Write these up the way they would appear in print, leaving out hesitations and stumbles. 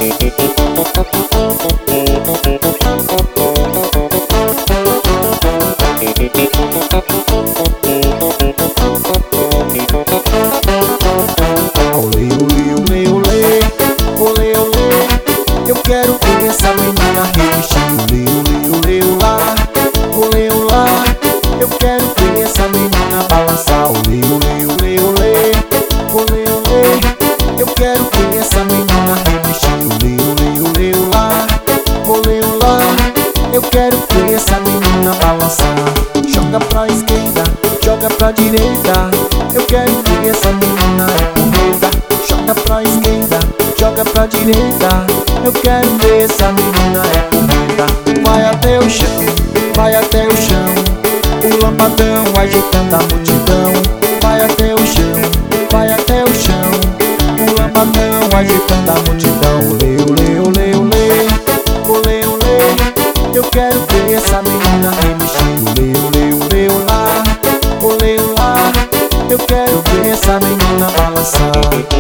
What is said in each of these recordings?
Olê, olê, olê, olê, olê, olê. Eu quero ver essa menina remexer. Olê, olê, olê, olá, olê, olá. Eu quero ver essa menina balançar. Olê, olê, olê, olê, olê, olê. Eu quero ver essa menina remexer. Olê, olê, olê, olá, olê, olá. Eu quero ver essa menina balançar. Joga pra esquerda, joga pra direita. Eu quero ver essa menina corrida. Joga pra esquerda, joga pra direita. Eu quero ver essa menina corrida. Vai até o chão, vai até o chão. O lambadão agitando a multidão. Vai até o chão, vai até o chão. O lambadão agitando a multidão. Olê, olê, olê, olê, olê, olê. Eu quero ver essa menina remexer. Olê, olê, olê, olá, olê, olá. Eu quero ver essa menina balançar.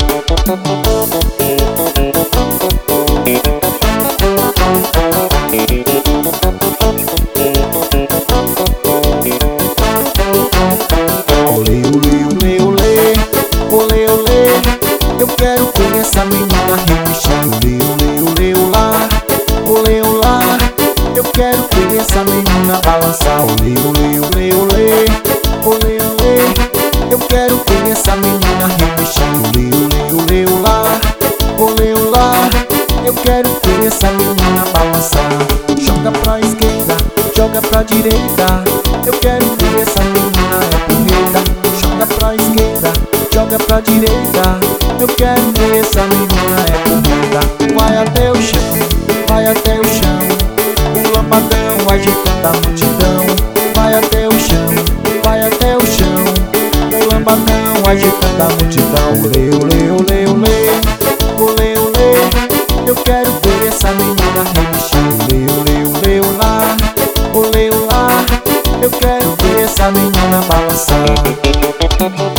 Olê, olê, olê, olê, olê, olê. Eu quero ver essa menina remexer. Olê, olê, olê, olá, olê, olá. Eu quero ver essa menina balançar. Olê, olê, olê, olê, olê, olê. Eu quero ver essa menina remexer. Olê, olê, olê, olá, olê, olá. Eu quero ver essa menina balançar. Joga pra esquerda, joga pra direita. Eu quero ver essa menina corrida. Joga pra esquerda, joga pra direita. Eu quero ver essa menina corrida. Vai até o chão, vai até o chão. O lambadão agitando a multidão. Vai até o chão, vai até o chão. O lambadão agitando a multidão. Olê, olê, olê, olê, olê, olê. Eu quero ver essa menina remexer. Olê, olê, olê, olá, olê, olá. Eu quero ver essa menina balançar.